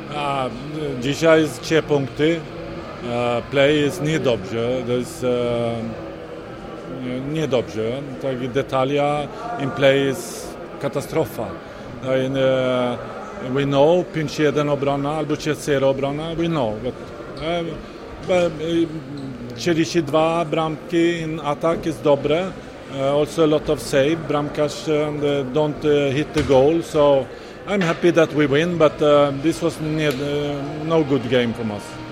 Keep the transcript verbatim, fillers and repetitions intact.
A, dzisiaj jest trzy punkty. Uh, play jest niedobrze. To jest uh, niedobrze. Tak detalia in play jest katastrofa. In, uh, we know pięć jeden obrona albo trzy zero obrona. We know. But, uh, but, uh, czterdzieści dwa bramki in attack jest dobre. Uh, also a lot of save. Bramkarz uh, don't uh, hit the goal. So I'm happy that we win, but uh, this was ne- uh, no good game from us.